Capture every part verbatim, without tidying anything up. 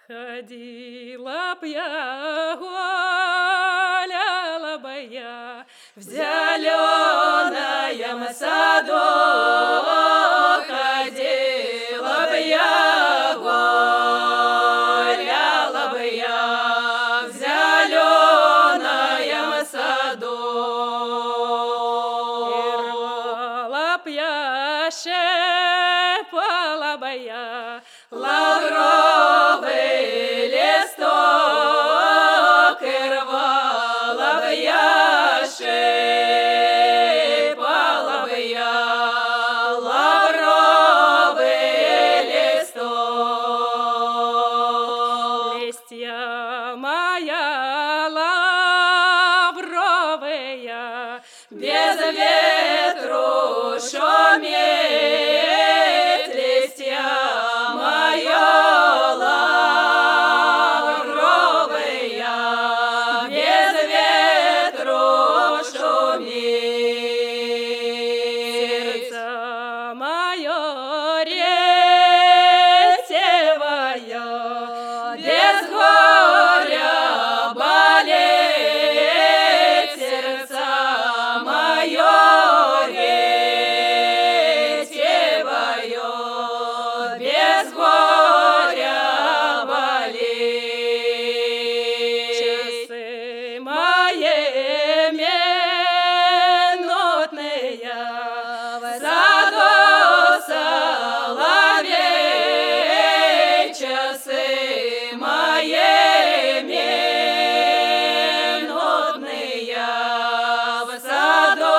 Ходила б я, гуляла бы я в зеленом саду, ходила бы я, гуляла бы я в зеленом саду, и рвала б я, щепала бы я лавровый листок, и рвала бы я, щипала бы я лавровый листок. Листья моя лавровая, без ветру шуметь, листья моя лавровая, без ветру шуметь. Сердце мое ретевое, без горя болеть, сердце мое ретевое, без горя болеть. Часы мои минутные в саду соловей, часы мои минутные в саду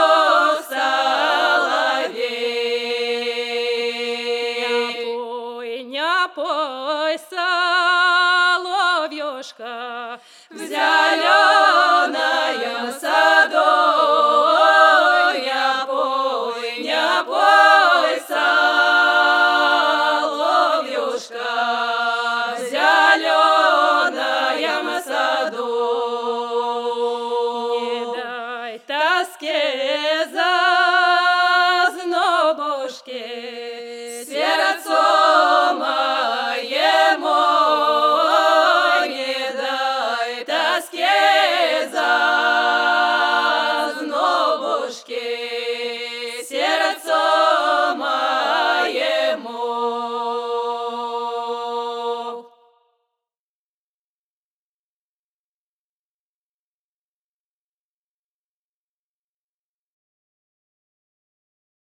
соловей. Не пой, соловьюшка, взял